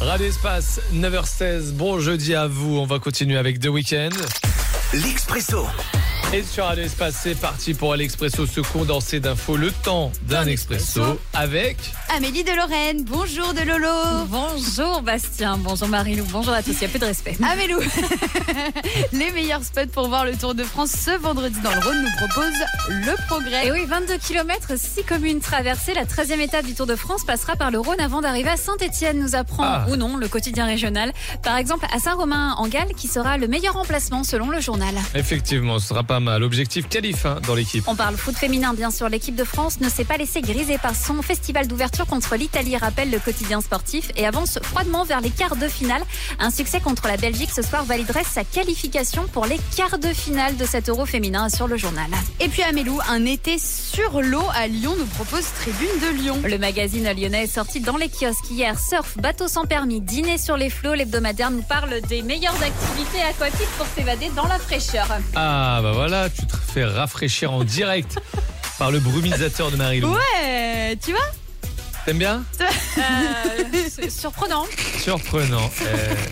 Radio Espace, 9h16. Bon jeudi à vous. On va continuer avec The Weeknd. L'Expresso. Et sur Radio Espace, c'est parti pour l'Expresso, ce condensé d'infos, le temps d'un expresso avec Amélie de Lorraine. Bonjour de Lolo. Bonjour Bastien, bonjour Marilou, bonjour à tous, il y a peu de respect. Amélou. Les meilleurs spots pour voir le Tour de France ce vendredi dans le Rhône nous propose le Progrès. Et oui, 22 km, 6 communes traversées. La 13e étape du Tour de France passera par le Rhône avant d'arriver à Saint-Étienne, nous apprend ou non le quotidien régional. Par exemple à Saint-Romain-en-Galles qui sera le meilleur emplacement selon le journal. Effectivement, ce sera pas mal. Objectif qualif dans l'équipe. On parle foot féminin bien sûr. L'équipe de France ne s'est pas laissée griser par son festival d'ouverture contre l'Italie, rappelle le quotidien sportif, et avance froidement vers les quarts de finale. Un succès contre la Belgique ce soir validerait sa qualification pour les quarts de finale de cet Euro féminin sur le journal. Et puis Amélou, un été sur l'eau à Lyon nous propose Tribune de Lyon. Le magazine lyonnais est sorti dans les kiosques hier. Surf, bateau sans permis, dîner sur les flots. L'hebdomadaire nous parle des meilleures activités aquatiques pour s'évader dans la fraîcheur. Ah bah voilà, tu te fais rafraîchir en direct par le brumisateur de Marilou. Ouais, tu vois. T'aimes bien? C'est surprenant. Surprenant.